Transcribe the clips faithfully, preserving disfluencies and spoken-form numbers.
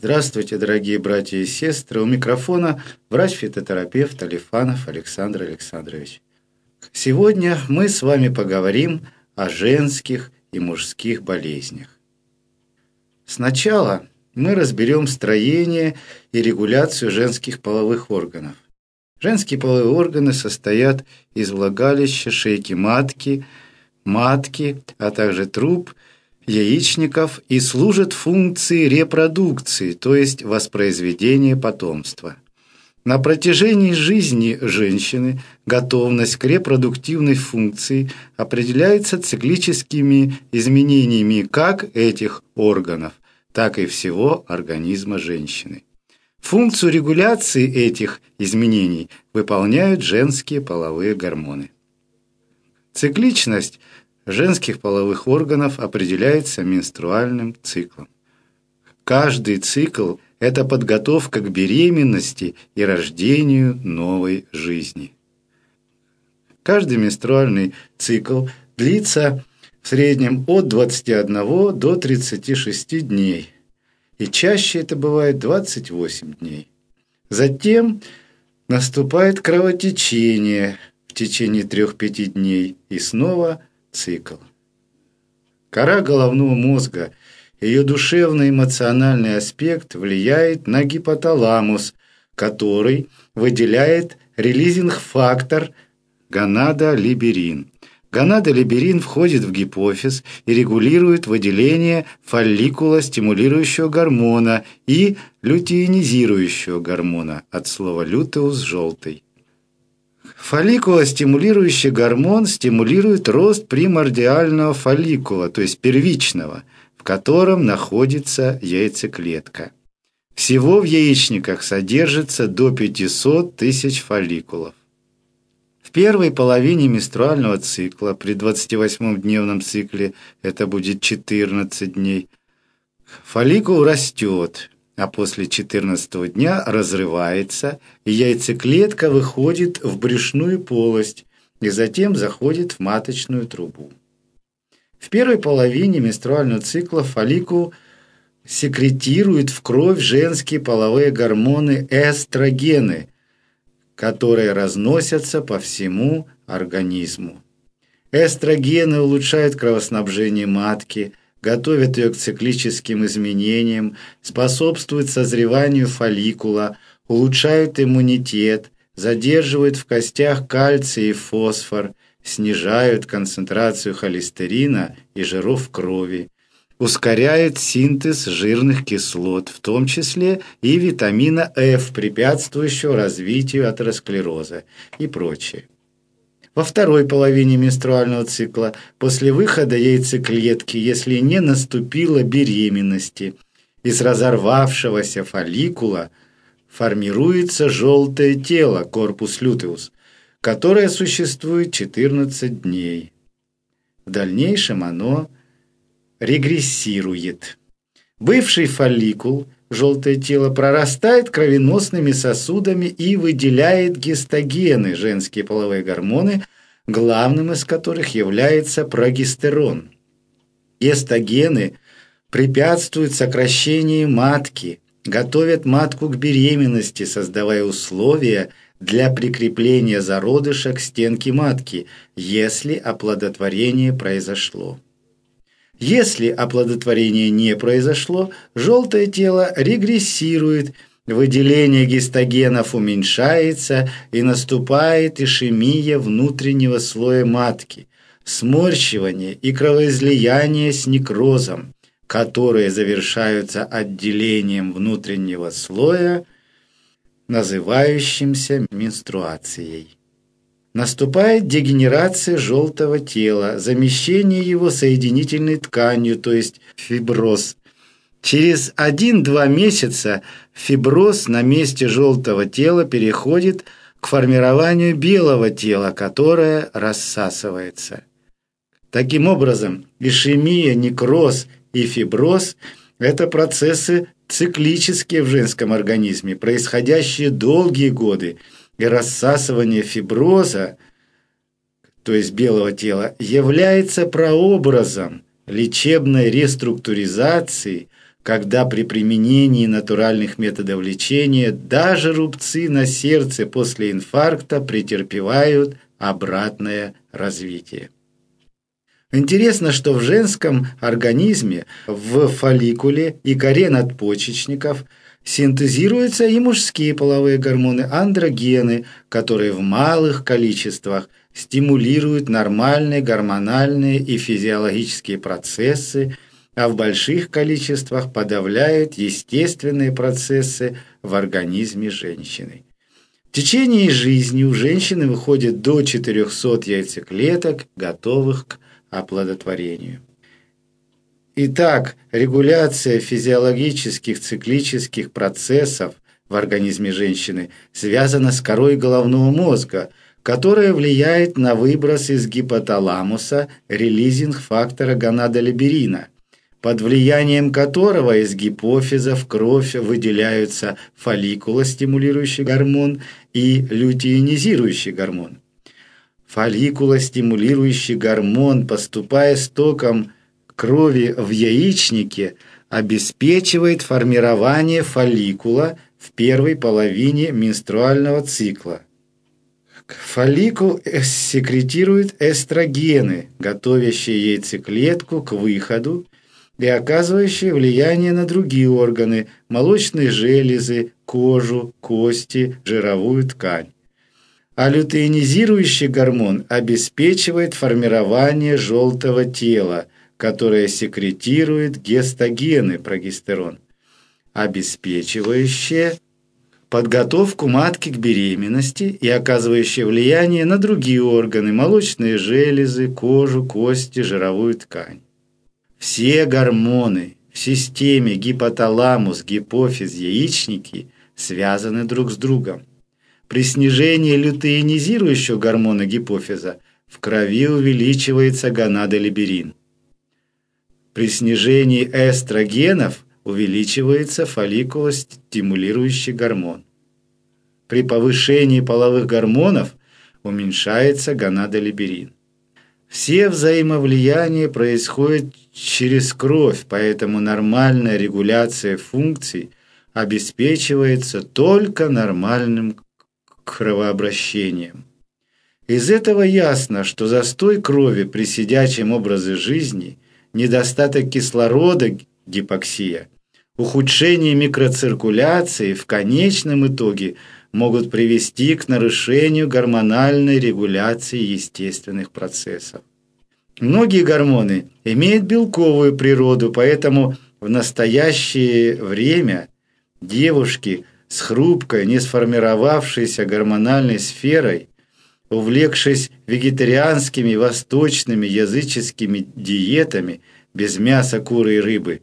Здравствуйте, дорогие братья и сестры. У микрофона врач-фитотерапевт Алифанов Александр Александрович. Сегодня мы с вами поговорим о женских и мужских болезнях. Сначала мы разберем строение и регуляцию женских половых органов. Женские половые органы состоят из влагалища, шейки матки, матки, а также труб, яичников и служат функции репродукции, то есть воспроизведения потомства. На протяжении жизни женщины готовность к репродуктивной функции определяется циклическими изменениями как этих органов, так и всего организма женщины. Функцию регуляции этих изменений выполняют женские половые гормоны. Цикличность женских половых органов определяется менструальным циклом. Каждый цикл – это подготовка к беременности и рождению новой жизни. Каждый менструальный цикл длится в среднем от двадцати одного до тридцати шести дней, и чаще это бывает двадцать восемь дней. Затем наступает кровотечение в течение трёх-пяти дней и снова цикл. Кора головного мозга, ее душевно-эмоциональный аспект влияет на гипоталамус, который выделяет релизинг-фактор гонадолиберин. Гонадолиберин входит в гипофиз и регулирует выделение фолликулостимулирующего гормона и лютеинизирующего гормона, от слова «лютеус» – «желтый». Фолликулостимулирующий гормон стимулирует рост примордиального фолликула, то есть первичного, в котором находится яйцеклетка. Всего в яичниках содержится до пятисот тысяч фолликулов. В первой половине менструального цикла, при двадцативосьмидневном цикле, это будет четырнадцать дней, фолликул растет, а после четырнадцатого дня разрывается, и яйцеклетка выходит в брюшную полость и затем заходит в маточную трубу. В первой половине менструального цикла фолликул секретирует в кровь женские половые гормоны эстрогены, которые разносятся по всему организму. Эстрогены улучшают кровоснабжение матки, готовят ее к циклическим изменениям, способствуют созреванию фолликула, улучшают иммунитет, задерживают в костях кальций и фосфор, снижают концентрацию холестерина и жиров в крови, ускоряют синтез жирных кислот, в том числе и витамина F, препятствующего развитию атеросклероза и прочее. Во второй половине менструального цикла, после выхода яйцеклетки, если не наступила беременности, из разорвавшегося фолликула формируется желтое тело, корпус лютеус, которое существует четырнадцать дней. В дальнейшем оно регрессирует. Бывший фолликул, желтое тело, прорастает кровеносными сосудами и выделяет гистогены, женские половые гормоны, главным из которых является прогестерон. Гистогены препятствуют сокращению матки, готовят матку к беременности, создавая условия для прикрепления зародыша к стенке матки, если оплодотворение произошло. Если оплодотворение не произошло, желтое тело регрессирует, выделение гистогенов уменьшается и наступает ишемия внутреннего слоя матки, сморщивание и кровоизлияние с некрозом, которые завершаются отделением внутреннего слоя, называющимся менструацией. Наступает дегенерация желтого тела, замещение его соединительной тканью, то есть фиброз. Через один-два месяца фиброз на месте желтого тела переходит к формированию белого тела, которое рассасывается. Таким образом, ишемия, некроз и фиброз – это процессы циклические в женском организме, происходящие долгие годы, и рассасывание фиброза, то есть белого тела, является прообразом лечебной реструктуризации когда при применении натуральных методов лечения даже рубцы на сердце после инфаркта претерпевают обратное развитие. Интересно, что в женском организме, в фолликуле и коре надпочечников синтезируются и мужские половые гормоны андрогены, которые в малых количествах стимулируют нормальные гормональные и физиологические процессы, а в больших количествах подавляют естественные процессы в организме женщины. В течение жизни у женщины выходит до четырехсот яйцеклеток, готовых к оплодотворению. Итак, регуляция физиологических циклических процессов в организме женщины связана с корой головного мозга, которая влияет на выброс из гипоталамуса релизинг-фактора гонадолиберина, под влиянием которого из гипофиза в кровь выделяются фолликулостимулирующий гормон и лютеинизирующий гормон. Фолликулостимулирующий гормон, поступая с током крови в яичнике, обеспечивает формирование фолликула в первой половине менструального цикла. Фолликул секретирует эстрогены, готовящие яйцеклетку к выходу и оказывающие влияние на другие органы – молочные железы, кожу, кости, жировую ткань. А лютеинизирующий гормон обеспечивает формирование желтого тела, которое секретирует гестогены, прогестерон, обеспечивающее подготовку матки к беременности и оказывающее влияние на другие органы – молочные железы, кожу, кости, жировую ткань. Все гормоны в системе гипоталамус, гипофиз, яичники связаны друг с другом. При снижении лютеинизирующего гормона гипофиза в крови увеличивается гонадолиберин. При снижении эстрогенов увеличивается фолликулостимулирующий гормон. При повышении половых гормонов уменьшается гонадолиберин. Все взаимовлияния происходят через кровь, поэтому нормальная регуляция функций обеспечивается только нормальным кровообращением. Из этого ясно, что застой крови при сидячем образе жизни, недостаток кислорода, гипоксия, ухудшение микроциркуляции в конечном итоге могут привести к нарушению гормональной регуляции естественных процессов. Многие гормоны имеют белковую природу, поэтому в настоящее время девушки с хрупкой, не сформировавшейся гормональной сферой, увлекшись вегетарианскими, восточными, языческими диетами без мяса, куры и рыбы,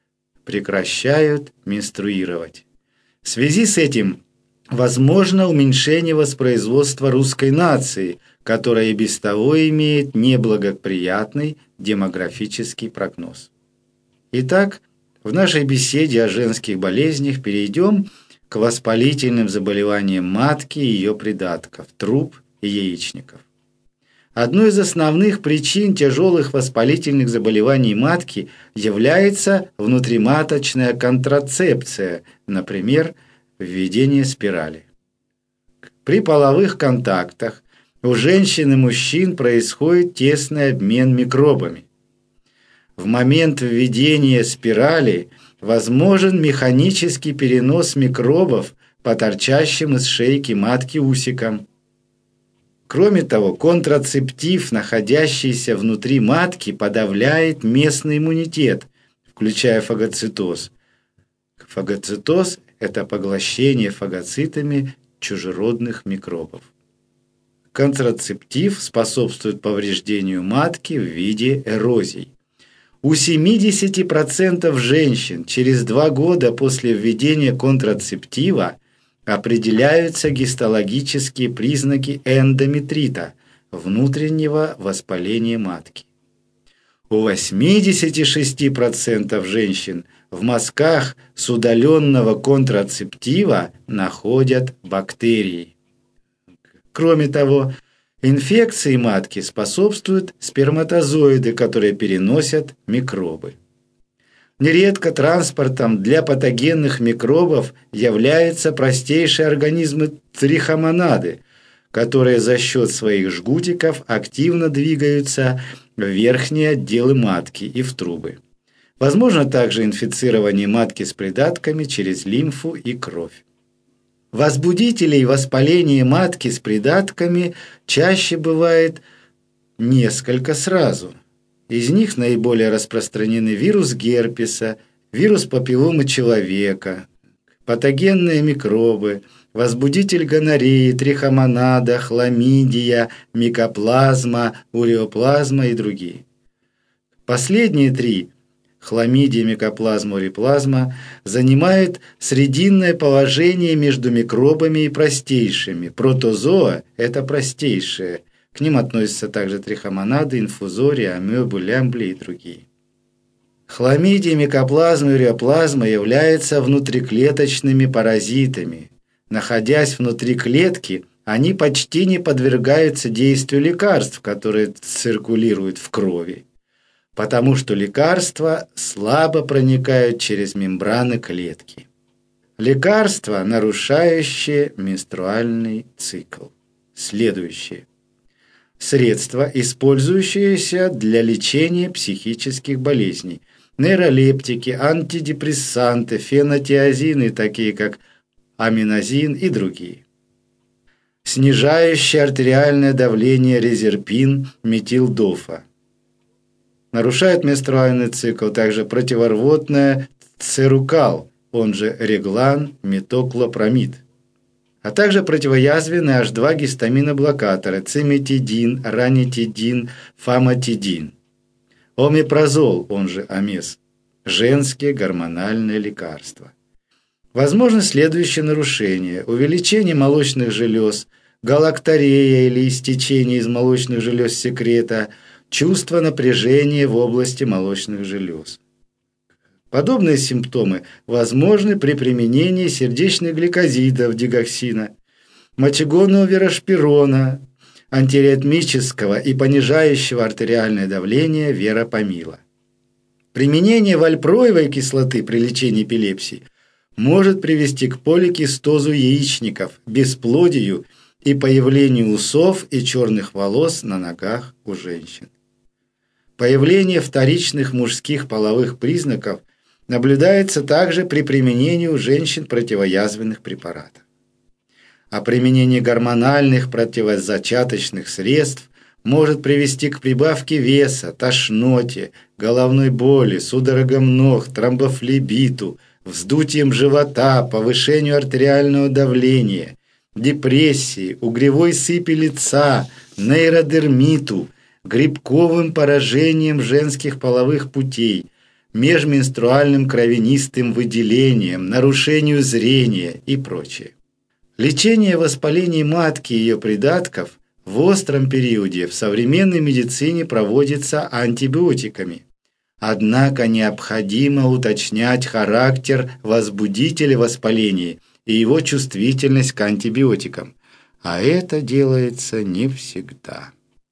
прекращают менструировать. В связи с этим возможно уменьшение воспроизводства русской нации, которая и без того имеет неблагоприятный демографический прогноз. Итак, в нашей беседе о женских болезнях перейдем к воспалительным заболеваниям матки и ее придатков, труб и яичников. Одной из основных причин тяжелых воспалительных заболеваний матки является внутриматочная контрацепция, например, введение спирали. При половых контактах у женщин и мужчин происходит тесный обмен микробами. В момент введения спирали возможен механический перенос микробов по торчащим из шейки матки усикам. Кроме того, контрацептив, находящийся внутри матки, подавляет местный иммунитет, включая фагоцитоз. Фагоцитоз – это поглощение фагоцитами чужеродных микробов. Контрацептив способствует повреждению матки в виде эрозий. У семидесяти процентов женщин через два года после введения контрацептива определяются гистологические признаки эндометрита, внутреннего воспаления матки. У восьмидесяти шести процентов женщин в мазках с удаленного контрацептива находят бактерии. Кроме того, инфекции матки способствуют сперматозоиды, которые переносят микробы. Нередко транспортом для патогенных микробов являются простейшие организмы трихомонады, которые за счет своих жгутиков активно двигаются в верхние отделы матки и в трубы. Возможно также инфицирование матки с придатками через лимфу и кровь. Возбудителей воспаления матки с придатками чаще бывает несколько сразу. Из них наиболее распространены вирус герпеса, вирус папилломы человека, патогенные микробы, возбудитель гонореи, трихомонада, хламидия, микоплазма, уреоплазма и другие. Последние три – хламидия, микоплазма, уреоплазма – занимают срединное положение между микробами и простейшими. Протозоа – это простейшие. К ним относятся также трихомонады, инфузория, амебы, лямбли и другие. Хламидия, микоплазма и уреоплазма являются внутриклеточными паразитами. Находясь внутри клетки, они почти не подвергаются действию лекарств, которые циркулируют в крови, потому что лекарства слабо проникают через мембраны клетки. Лекарства, нарушающие менструальный цикл. Следующее. Средства, использующиеся для лечения психических болезней. Нейролептики, антидепрессанты, фенотиазины, такие как аминозин и другие. Снижающий артериальное давление резерпин, метилдофа. Нарушает менструальный цикл также противорвотное церукал, он же реглан, метоклопромид. А также противоязвенные эйч два гистаминоблокаторы циметидин, ранитидин, фамотидин. Омепразол, он же амес. Женские гормональные лекарства. Возможно следующие нарушения: увеличение молочных желез, галакторея или истечение из молочных желез секрета, чувство напряжения в области молочных желез. Подобные симптомы возможны при применении сердечных гликозидов, дигоксина, мочегонного верошпирона, антиаритмического и понижающего артериальное давление верапамила. Применение вальпроевой кислоты при лечении эпилепсии может привести к поликистозу яичников, бесплодию и появлению усов и черных волос на ногах у женщин. Появление вторичных мужских половых признаков наблюдается также при применении у женщин противоязвенных препаратов. А применение гормональных противозачаточных средств может привести к прибавке веса, тошноте, головной боли, судорогам ног, тромбофлебиту, вздутием живота, повышению артериального давления, депрессии, угревой сыпи лица, нейродермиту, грибковым поражением женских половых путей, межменструальным кровянистым выделением, нарушению зрения и прочее. Лечение воспаления матки и ее придатков в остром периоде в современной медицине проводится антибиотиками. Однако необходимо уточнять характер возбудителя воспаления и его чувствительность к антибиотикам, а это делается не всегда.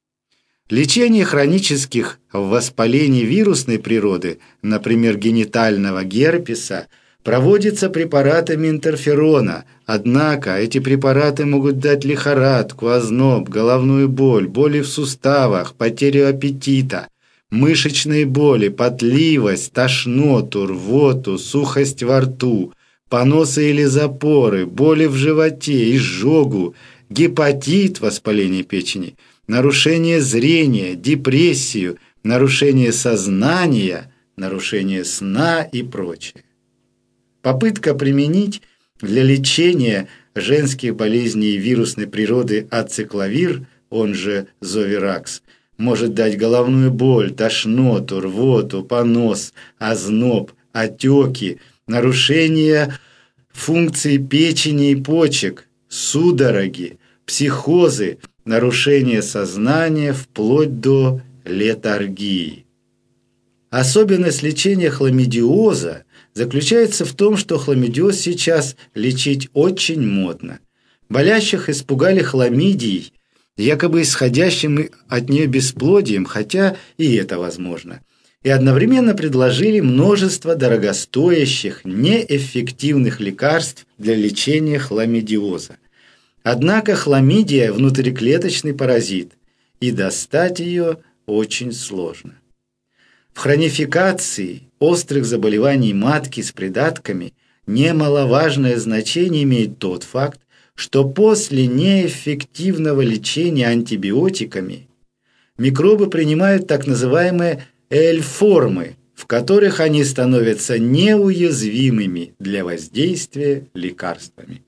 Лечение хронических воспалений вирусной природы, например, генитального герпеса, проводится препаратами интерферона, однако эти препараты могут дать лихорадку, озноб, головную боль, боли в суставах, потерю аппетита, мышечные боли, потливость, тошноту, рвоту, сухость во рту, поносы или запоры, боли в животе, изжогу, гепатит, воспаление печени, нарушение зрения, депрессию, нарушение сознания, нарушение сна и прочее. Попытка применить для лечения женских болезней вирусной природы ацикловир, он же зоверакс, может дать головную боль, тошноту, рвоту, понос, озноб, отеки, нарушение функций печени и почек, судороги, психозы, нарушение сознания вплоть до летаргии. Особенность лечения хламидиоза заключается в том, что хламидиоз сейчас лечить очень модно. Болящих испугали хламидией, якобы исходящим от нее бесплодием, хотя и это возможно. и одновременно предложили множество дорогостоящих, неэффективных лекарств для лечения хламидиоза. Однако хламидия – внутриклеточный паразит, и достать ее очень сложно. В хронификации острых заболеваний матки с придатками немаловажное значение имеет тот факт, что после неэффективного лечения антибиотиками микробы принимают так называемые L-формы, в которых они становятся неуязвимыми для воздействия лекарствами.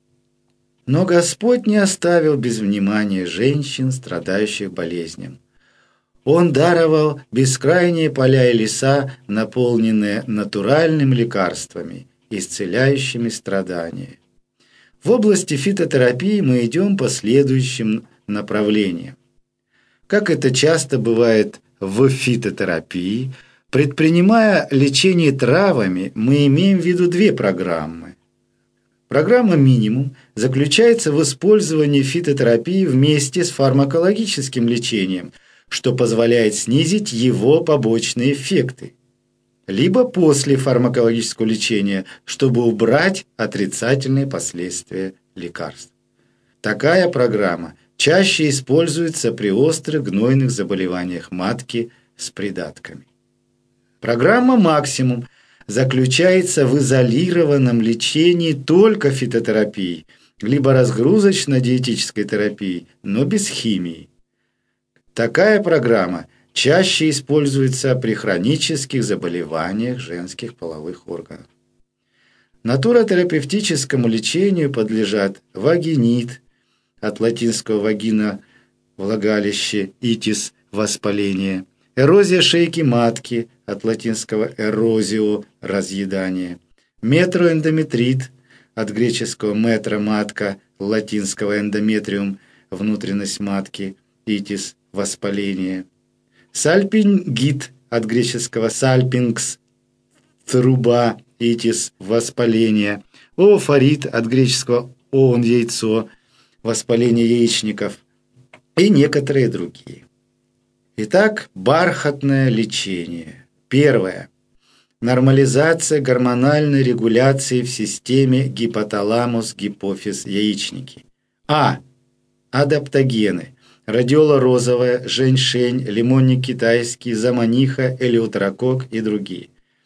Но Господь не оставил без внимания женщин, страдающих болезнью. Он даровал бескрайние поля и леса, наполненные натуральными лекарствами, исцеляющими страдания. В области фитотерапии мы идем по следующим направлениям. Как это часто бывает в фитотерапии, предпринимая лечение травами, мы имеем в виду две программы. Программа «Минимум» заключается в использовании фитотерапии вместе с фармакологическим лечением, что позволяет снизить его побочные эффекты, либо после фармакологического лечения, чтобы убрать отрицательные последствия лекарств. Такая программа чаще используется при острых гнойных заболеваниях матки с придатками. Программа «Максимум» заключается в изолированном лечении только фитотерапией, либо разгрузочно-диетической терапией, но без химии. Такая программа чаще используется при хронических заболеваниях женских половых органов. Натуротерапевтическому лечению подлежат вагинит, от латинского вагина – влагалище, итис – воспаление, эрозия шейки матки, от латинского эрозио – разъедание, метроэндометрит, от греческого метро – матка, латинского эндометриум – внутренность матки, итис – воспаление, сальпингит, от греческого сальпингс – труба, итис – воспаление, оофорит, от греческого оон – яйцо, воспаление яичников и некоторые другие. Итак, бархатное лечение. Первое. Нормализация гормональной регуляции в системе гипоталамус-гипофиз-яичники. А. Адаптогены. Радиола розовая, женьшень, лимонник китайский, заманиха, элеутерокок и другие.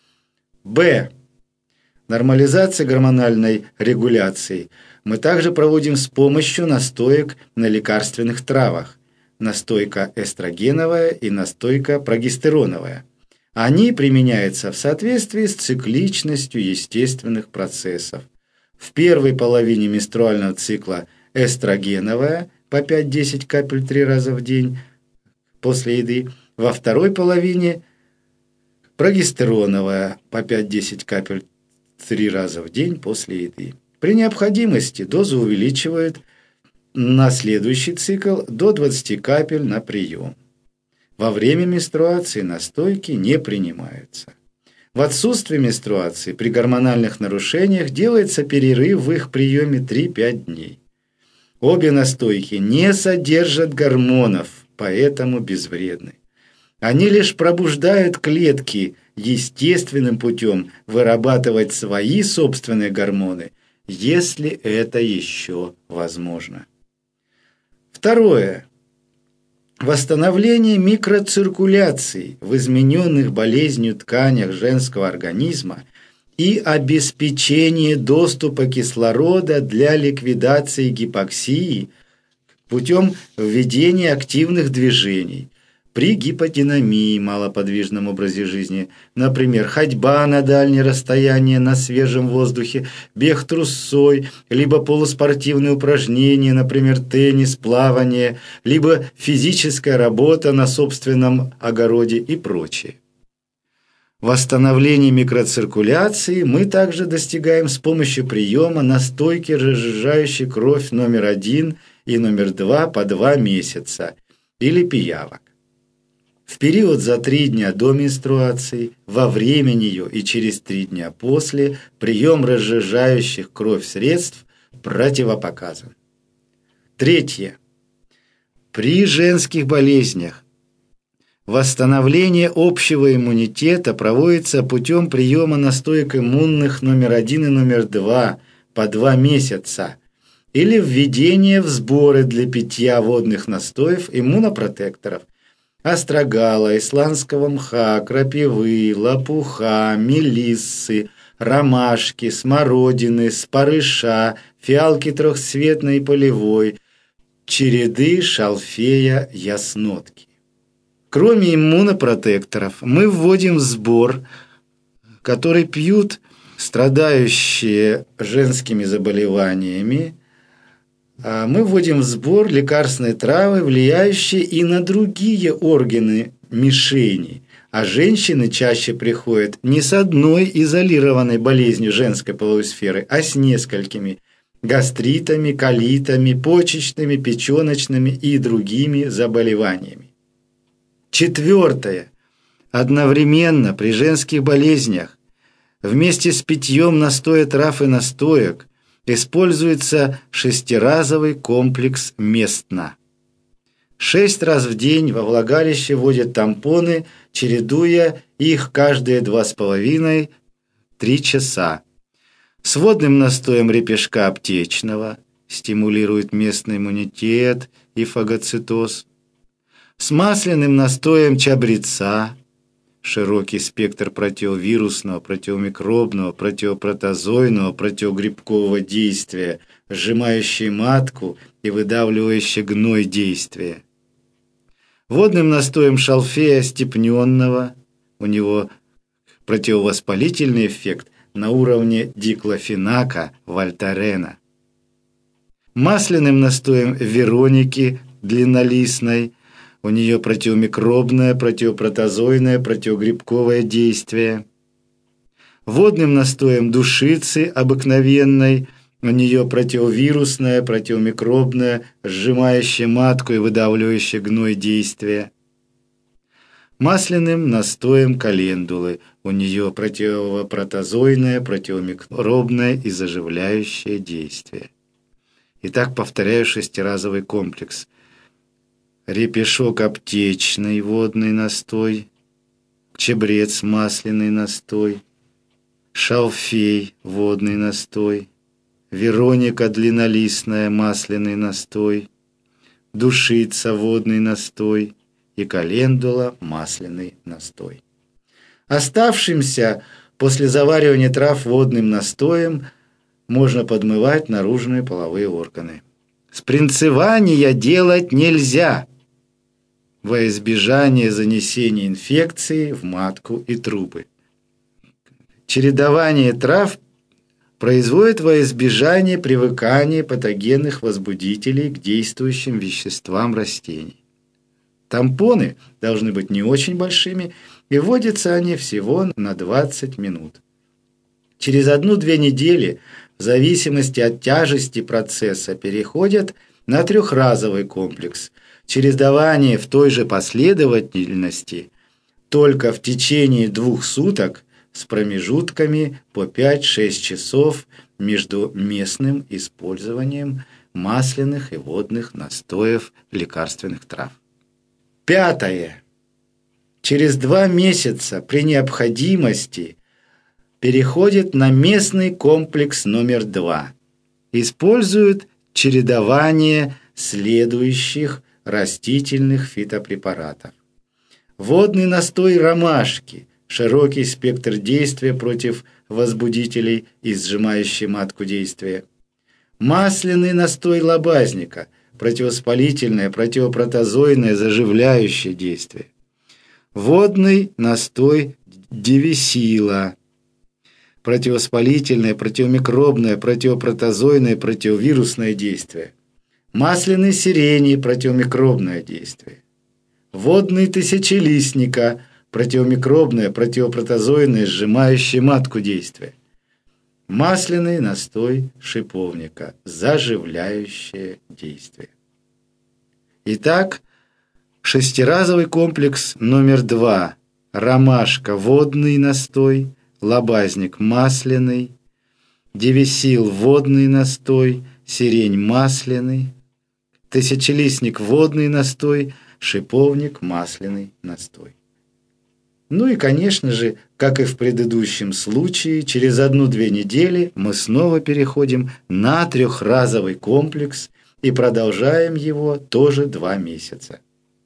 Б. Нормализация гормональной регуляции мы также проводим с помощью настоек на лекарственных травах. Настойка эстрогеновая и настойка прогестероновая. Они применяются в соответствии с цикличностью естественных процессов. В первой половине менструального цикла эстрогеновая по пять-десять капель три раза в день после еды, во второй половине прогестероновая по пять-десять капель три раза в день после еды. При необходимости дозу увеличивают на следующий цикл до двадцати капель на прием. Во время менструации настойки не принимаются. В отсутствие менструации при гормональных нарушениях делается перерыв в их приеме три-пять дней. Обе настойки не содержат гормонов, поэтому безвредны. Они лишь пробуждают клетки естественным путем вырабатывать свои собственные гормоны, если это еще возможно. Второе. Восстановление микроциркуляции в измененных болезнью тканях женского организма и обеспечение доступа кислорода для ликвидации гипоксии путем введения активных движений при гиподинамии, малоподвижном образе жизни, например, ходьба на дальние расстояния на свежем воздухе, бег трусцой, либо полуспортивные упражнения, например, теннис, плавание, либо физическая работа на собственном огороде и прочее. Восстановление микроциркуляции мы также достигаем с помощью приема настойки, разжижающей кровь номер один и номер два по два месяца, или пиявок. В период за три дня до менструации, во время нее и через три дня после прием разжижающих кровь средств противопоказан. Третье. При женских болезнях Восстановление общего иммунитета проводится путем приема настоек иммунных номер один и номер два по два месяца или введение в сборы для питья водных настоев иммунопротекторов острогала, исландского мха, крапивы, лопуха, мелиссы, ромашки, смородины, спарыша, фиалки трехцветной и полевой, череды, шалфея, яснотки. Кроме иммунопротекторов, мы вводим в сбор, который пьют страдающие женскими заболеваниями, мы вводим в сбор лекарственные травы, влияющие и на другие органы мишени, а женщины чаще приходят не с одной изолированной болезнью женской половой сферы, а с несколькими гастритами, колитами, почечными, печеночными и другими заболеваниями. Четвертое. Одновременно при женских болезнях вместе с питьем настоя трав и настоек используется шестиразовый комплекс местно. Шесть раз в день во влагалище вводят тампоны, чередуя их каждые два с половиной - три часа. С водным настоем репешка аптечного стимулирует местный иммунитет и фагоцитоз. С масляным настоем чабреца, широкий спектр противовирусного, противомикробного, противопротозойного, противогрибкового действия, сжимающий матку и выдавливающий гной действия. Водным настоем шалфея степненного, у него противовоспалительный эффект на уровне диклофенака, вольтарена. Масляным настоем Вероники длиннолистной, у нее противомикробное, противопротозойное, противогрибковое действие. Водным настоем душицы обыкновенной, у нее противовирусное, противомикробное, сжимающее матку и выдавливающее гной действие. Масляным настоем календулы, у нее противопротозойное, противомикробное и заживляющее действие. Итак, повторяю шестиразовый комплекс. Репешок аптечный, водный настой, чабрец, масляный настой, шалфей, водный настой, Вероника длиннолистная, масляный настой, душица, водный настой и календула, масляный настой. Оставшимся после заваривания трав водным настоем можно подмывать наружные половые органы. Спринцевания делать нельзя во избежание занесения инфекции в матку и трубы. Чередование трав производит во избежание привыкания патогенных возбудителей к действующим веществам растений. Тампоны должны быть не очень большими, и вводятся они всего на двадцать минут. Через одну-две недели, в зависимости от тяжести процесса, переходят на трехразовый комплекс. Чередование в той же последовательности только в течение двух суток с промежутками по пять-шесть часов между местным использованием масляных и водных настоев лекарственных трав. Пятое. Через два месяца при необходимости переходит на местный комплекс номер два. Используют чередование следующих растительных фитопрепаратов. Водный настой ромашки, широкий спектр действия против возбудителей и сжимающий матку действия. Масляный настой лобазника, противовоспалительное, противопротозойное, заживляющее действие. Водный настой девисила, противовоспалительное, противомикробное, противопротозойное, противовирусное действие. Масляный сирений, противомикробное действие. Водный тысячелистника, противомикробное, противопротозойное, сжимающее матку действие. Масляный настой шиповника, заживляющее действие. Итак, шестиразовый комплекс номер два. Ромашка, водный настой, лобазник, масляный, девисил, водный настой, сирень, масляный, тысячелистник, водный настой, шиповник, масляный настой. Ну и, конечно же, как и в предыдущем случае, через одну-две недели мы снова переходим на трехразовый комплекс и продолжаем его тоже два месяца.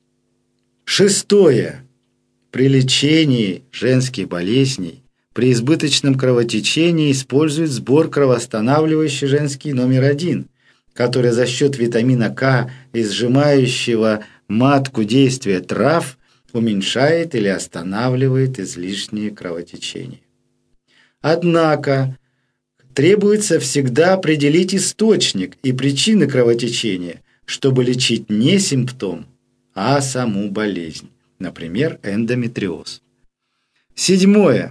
Шестое. При лечении женских болезней при избыточном кровотечении используют сбор кровоостанавливающий женский номер один, который за счет витамина К и сжимающего матку действия трав уменьшает или останавливает излишнее кровотечение. Однако требуется всегда определить источник и причины кровотечения, чтобы лечить не симптом, а саму болезнь, например, эндометриоз. Седьмое.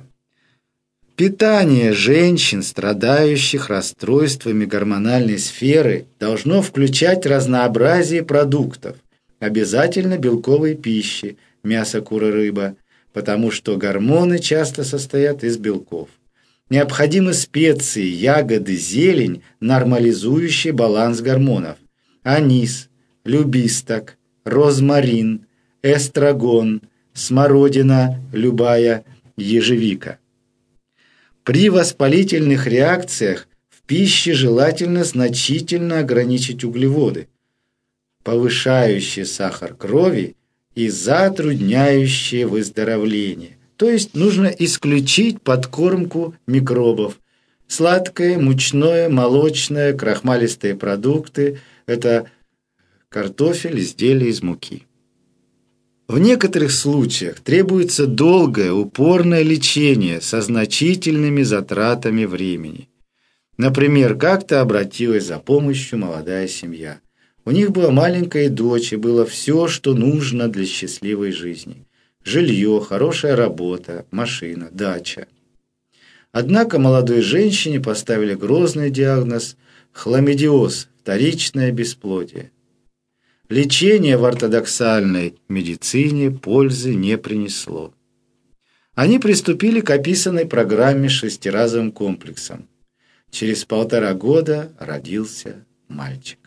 Питание женщин, страдающих расстройствами гормональной сферы, должно включать разнообразие продуктов, обязательно белковой пищи, мясо, кура, рыба, потому что гормоны часто состоят из белков. Необходимы специи, ягоды, зелень, нормализующие баланс гормонов. Анис, любисток, розмарин, эстрагон, смородина, любая, ежевика. При воспалительных реакциях в пище желательно значительно ограничить углеводы, повышающие сахар крови и затрудняющие выздоровление. То есть нужно исключить подкормку микробов. Сладкое, мучное, молочное, крахмалистые продукты – это картофель, изделия из муки. В некоторых случаях требуется долгое, упорное лечение со значительными затратами времени. Например, как-то обратилась за помощью молодая семья. У них была маленькая дочь, и было все, что нужно для счастливой жизни. Жилье, хорошая работа, машина, дача. Однако молодой женщине поставили грозный диагноз – хламидиоз, вторичное бесплодие. Лечение в ортодоксальной медицине пользы не принесло. Они приступили к описанной программе с шестиразовым комплексом. Через полтора года родился мальчик.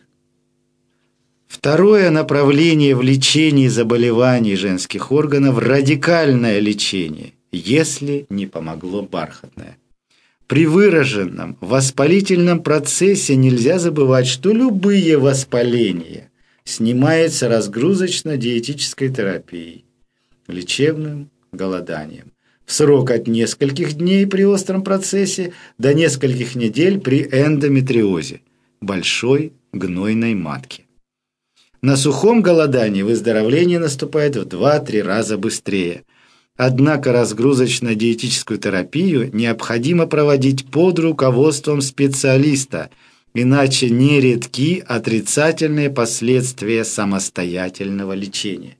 Второе направление в лечении заболеваний женских органов – радикальное лечение, если не помогло бархатное. При выраженном воспалительном процессе нельзя забывать, что любые воспаления снимаются разгрузочно-диетической терапией, лечебным голоданием, в срок от нескольких дней при остром процессе до нескольких недель при эндометриозе, большой гнойной матке. На сухом голодании выздоровление наступает в два-три раза быстрее. Однако разгрузочно-диетическую терапию необходимо проводить под руководством специалиста, иначе нередки отрицательные последствия самостоятельного лечения.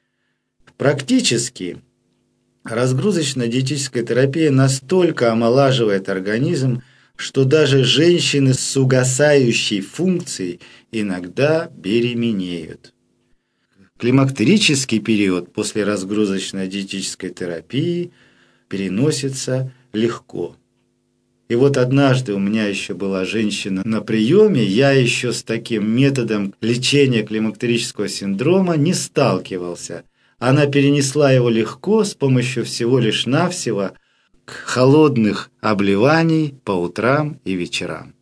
Практически разгрузочно-диетическая терапия настолько омолаживает организм, что даже женщины с угасающей функцией иногда беременеют. Климактерический период после разгрузочно-диетической терапии переносится легко. И вот однажды у меня еще была женщина на приеме, я еще с таким методом лечения климактерического синдрома не сталкивался. Она перенесла его легко с помощью всего лишь навсего холодных обливаний по утрам и вечерам.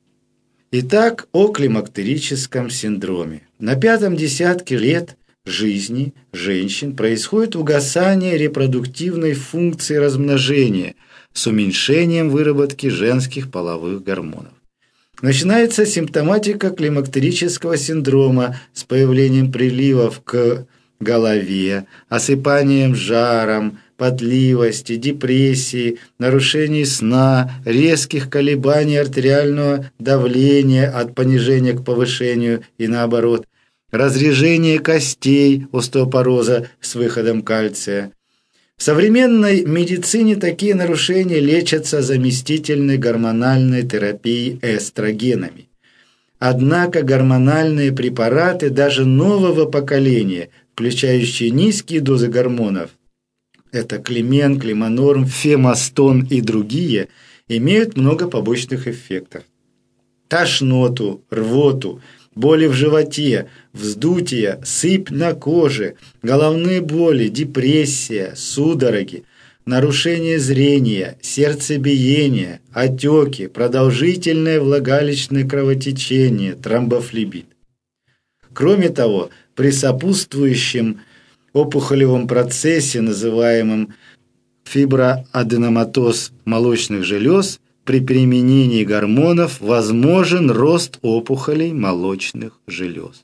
Итак, о климактерическом синдроме. На пятом десятке лет жизни женщин происходит угасание репродуктивной функции размножения с уменьшением выработки женских половых гормонов. Начинается симптоматика климактерического синдрома с появлением приливов к голове, осыпанием жаром, потливости, депрессии, нарушений сна, резких колебаний артериального давления от понижения к повышению и наоборот, разрежение костей, остеопороза с выходом кальция. В современной медицине такие нарушения лечатся заместительной гормональной терапией эстрогенами. Однако гормональные препараты даже нового поколения, включающие низкие дозы гормонов, это климен, климанорм, фемастон и другие, имеют много побочных эффектов. Тошноту, рвоту боли в животе, вздутие, сыпь на коже, головные боли, депрессия, судороги, нарушение зрения, сердцебиение, отеки, продолжительное влагалищное кровотечение, тромбофлебит. Кроме того, при сопутствующем опухолевом процессе, называемом фиброаденоматоз молочных желез, при применении гормонов возможен рост опухолей молочных желез.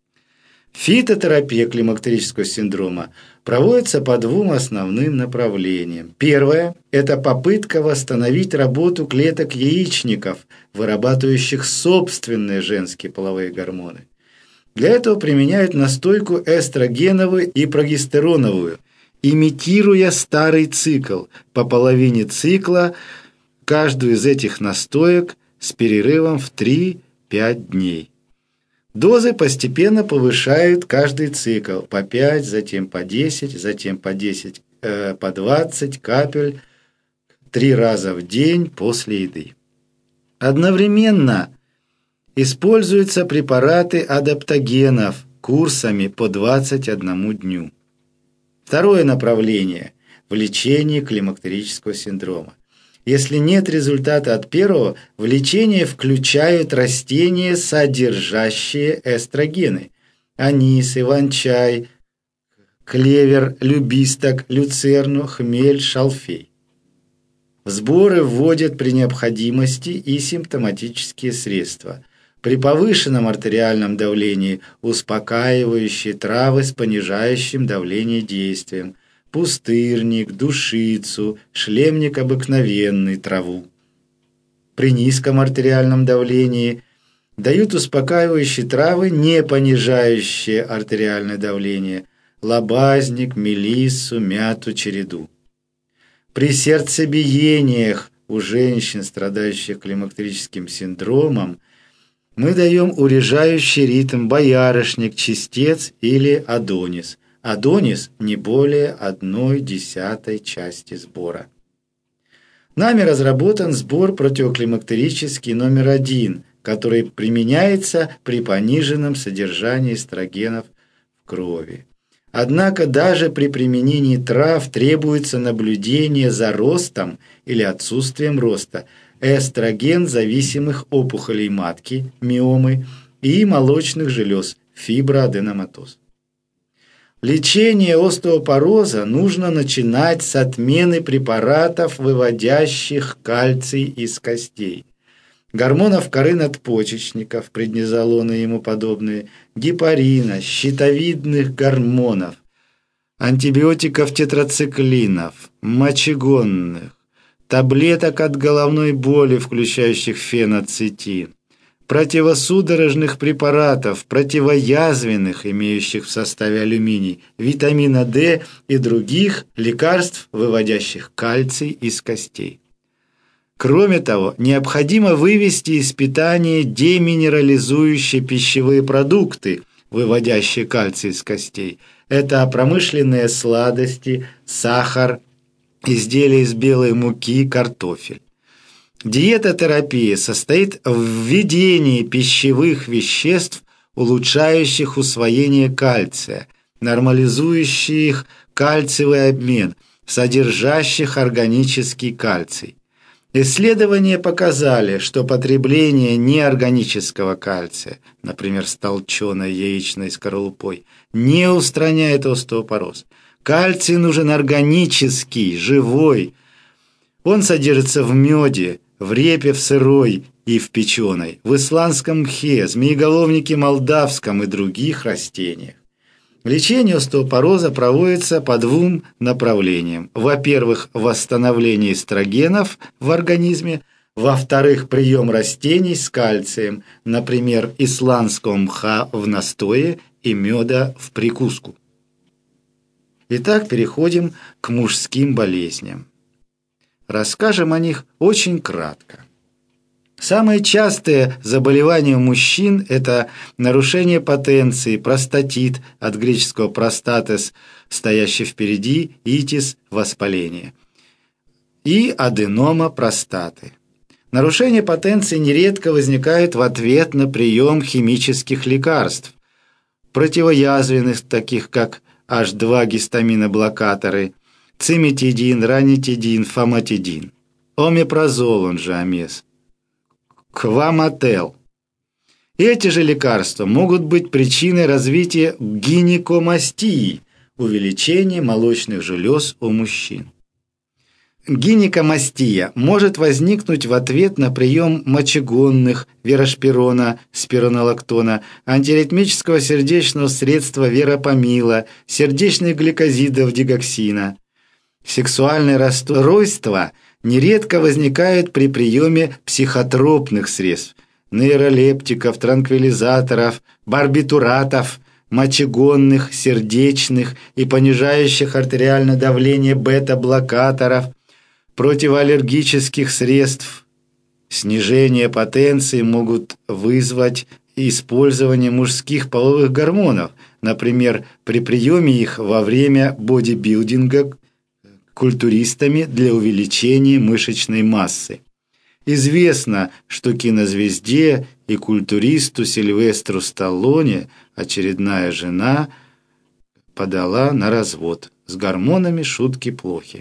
Фитотерапия климактерического синдрома проводится по двум основным направлениям. Первое – это попытка восстановить работу клеток яичников, вырабатывающих собственные женские половые гормоны. Для этого применяют настойку эстрогеновую и прогестероновую, имитируя старый цикл, по половине цикла каждую из этих настоек с перерывом в три-пять дней. Дозы постепенно повышают каждый цикл по пять, затем по десять, затем по десять, э, по двадцать капель три раза в день после еды. Одновременно используются препараты адаптогенов курсами по двадцать одному дню. Второе направление – в лечении климактерического синдрома. Если нет результата от первого, в лечение включают растения, содержащие эстрогены – анис, иван-чай, клевер, любисток, люцерну, хмель, шалфей. В сборы вводят при необходимости и симптоматические средства. При повышенном артериальном давлении успокаивающие травы с понижающим давление действием, пустырник, душицу, шлемник обыкновенный, траву. При низком артериальном давлении дают успокаивающие травы, не понижающие артериальное давление, лобазник, мелиссу, мяту, череду. При сердцебиениях у женщин, страдающих климактерическим синдромом, мы даем урежающий ритм боярышник, чистец или адонис. Адонис не более одной десятой части сбора. Нами разработан сбор противоклимактерический номер один, который применяется при пониженном содержании эстрогенов в крови. Однако даже при применении трав требуется наблюдение за ростом или отсутствием роста эстроген-зависимых опухолей матки, миомы, и молочных желез, фиброаденоматоз. Лечение остеопороза нужно начинать с отмены препаратов, выводящих кальций из костей, гормонов коры надпочечников, преднизолона и ему подобные, гепарина, щитовидных гормонов, антибиотиков тетрациклинов, мочегонных, таблеток от головной боли, включающих феноцетин, противосудорожных препаратов, противоязвенных, имеющих в составе алюминий, витамина D и других лекарств, выводящих кальций из костей. Кроме того, необходимо вывести из питания деминерализующие пищевые продукты, выводящие кальций из костей. Это промышленные сладости, сахар, изделия из белой муки, картофель. Диетотерапия состоит в введении пищевых веществ, улучшающих усвоение кальция, нормализующих кальциевый обмен, содержащих органический кальций. Исследования показали, что потребление неорганического кальция, например, с толченой яичной скорлупой, не устраняет остеопороз. Кальций нужен органический, живой. Он содержится в меде, в репе в сырой и в печеной, в исландском мхе, змееголовнике молдавском и других растениях. Лечение остеопороза проводится по двум направлениям. Во-первых, восстановление эстрогенов в организме. Во-вторых, прием растений с кальцием, например, исландского мха в настое и меда в прикуску. Итак, переходим к мужским болезням. Расскажем о них очень кратко. Самые частые заболевания у мужчин – это нарушение потенции, простатит, от греческого простатес, стоящий впереди, итис – воспаление, и аденома простаты. Нарушение потенции нередко возникает в ответ на прием химических лекарств, противоязвенных, таких как эйч два гистаминоблокаторы, циметидин, ранитидин, фамотидин, омепразол, он же омес, квамотел. Эти же лекарства могут быть причиной развития гинекомастии, увеличения молочных желез у мужчин. Гинекомастия может возникнуть в ответ на прием мочегонных, верошпирона, спиронолактона, антиритмического сердечного средства верапамила, сердечных гликозидов дигоксина. Сексуальные расстройства нередко возникают при приеме психотропных средств, нейролептиков, транквилизаторов, барбитуратов, мочегонных, сердечных и понижающих артериальное давление бета-блокаторов, противоаллергических средств. Снижение потенции могут вызвать использование мужских половых гормонов, например, при приеме их во время бодибилдинга культуристами для увеличения мышечной массы. Известно, что кинозвезде и культуристу Сильвестру Сталлоне очередная жена подала на развод. С гормонами шутки плохи.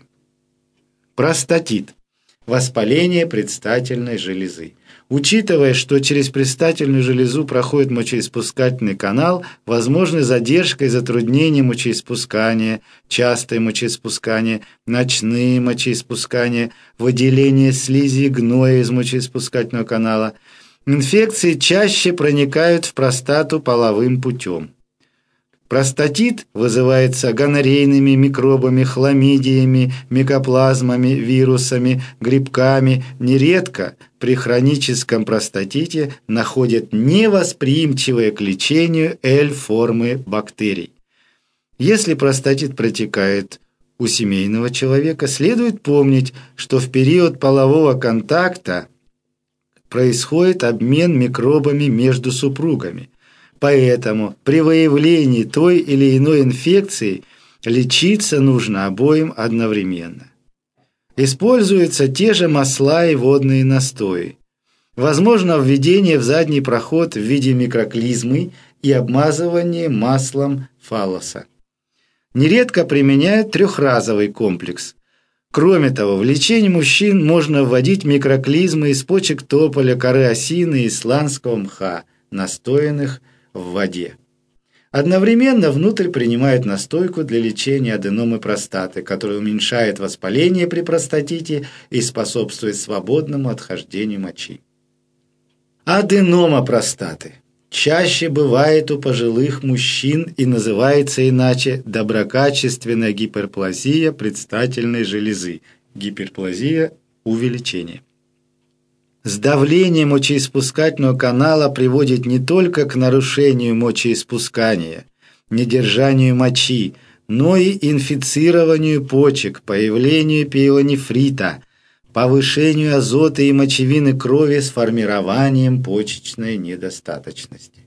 Простатит – воспаление предстательной железы. Учитывая, что через предстательную железу проходит мочеиспускательный канал, возможны задержка и затруднение мочеиспускания, частое мочеиспускание, ночные мочеиспускания, выделение слизи и гноя из мочеиспускательного канала. Инфекции чаще проникают в простату половым путем. Простатит вызывается гонорейными микробами, хламидиями, микоплазмами, вирусами, грибками. Нередко при хроническом простатите находят невосприимчивые к лечению L-формы бактерий. Если простатит протекает у семейного человека, следует помнить, что в период полового контакта происходит обмен микробами между супругами. Поэтому при выявлении той или иной инфекции лечиться нужно обоим одновременно. Используются те же масла и водные настои. Возможно введение в задний проход в виде микроклизмы и обмазывание маслом фаллоса. Нередко применяют трехразовый комплекс. Кроме того, в лечении мужчин можно вводить микроклизмы из почек тополя, коры осины и исландского мха, настоянных в воде. Одновременно внутрь принимают настойку для лечения аденомы простаты, которая уменьшает воспаление при простатите и способствует свободному отхождению мочи. Аденома простаты чаще бывает у пожилых мужчин и называется иначе доброкачественная гиперплазия предстательной железы, гиперплазия увеличения. Сдавление мочеиспускательного канала приводит не только к нарушению мочеиспускания, недержанию мочи, но и инфицированию почек, появлению пиелонефрита, повышению азота и мочевины крови с формированием почечной недостаточности.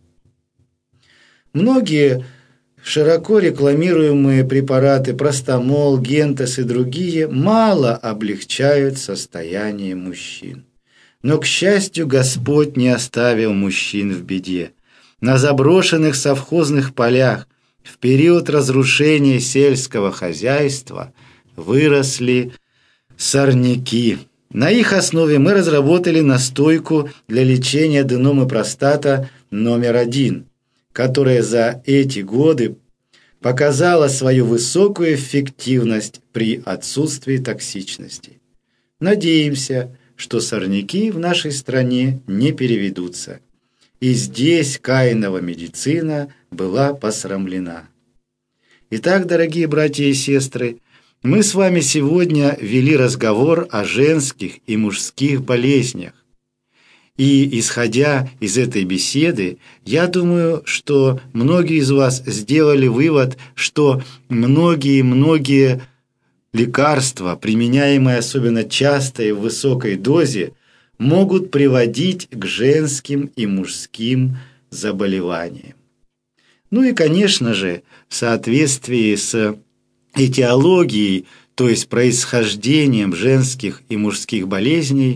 Многие широко рекламируемые препараты Простомол, Гентес и другие мало облегчают состояние мужчин. Но, к счастью, Господь не оставил мужчин в беде. На заброшенных совхозных полях в период разрушения сельского хозяйства выросли сорняки. На их основе мы разработали настойку для лечения аденомы простата номер один, которая за эти годы показала свою высокую эффективность при отсутствии токсичности. Надеемся, что сорняки в нашей стране не переведутся. И здесь Каинова медицина была посрамлена. Итак, дорогие братья и сестры, мы с вами сегодня вели разговор о женских и мужских болезнях. И, исходя из этой беседы, я думаю, что многие из вас сделали вывод, что многие-многие лекарства, применяемые особенно часто и в высокой дозе, могут приводить к женским и мужским заболеваниям. Ну и, конечно же, в соответствии с этиологией, то есть происхождением женских и мужских болезней,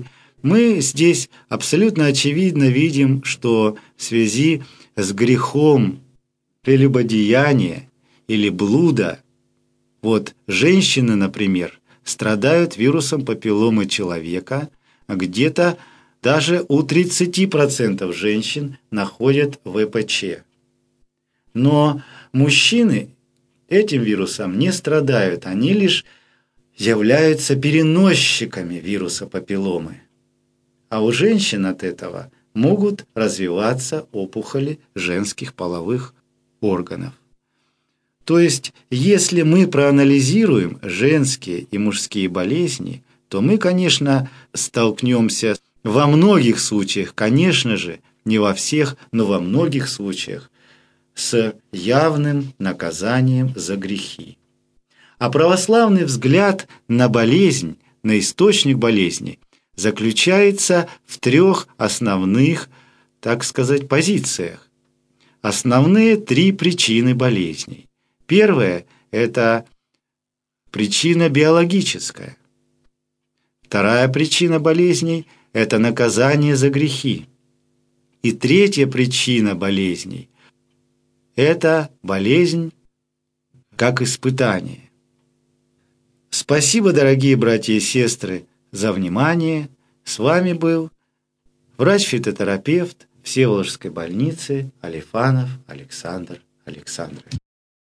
Мы здесь абсолютно очевидно видим, что в связи с грехом прелюбодеяния или блуда, вот женщины, например, страдают вирусом папилломы человека, а где-то даже у тридцати процентов женщин находят вэ пэ че. Но мужчины этим вирусом не страдают, они лишь являются переносчиками вируса папилломы. А у женщин от этого могут развиваться опухоли женских половых органов. То есть, если мы проанализируем женские и мужские болезни, то мы, конечно, столкнемся во многих случаях, конечно же, не во всех, но во многих случаях, с явным наказанием за грехи. А православный взгляд на болезнь, на источник болезни, заключается в трех основных, так сказать, позициях. Основные три причины болезней. Первая – это причина биологическая. Вторая причина болезней – это наказание за грехи. И третья причина болезней – это болезнь как испытание. Спасибо, дорогие братья и сестры, за внимание. С вами был врач-фитотерапевт Всеволожской больницы Алифанов Александр Александрович.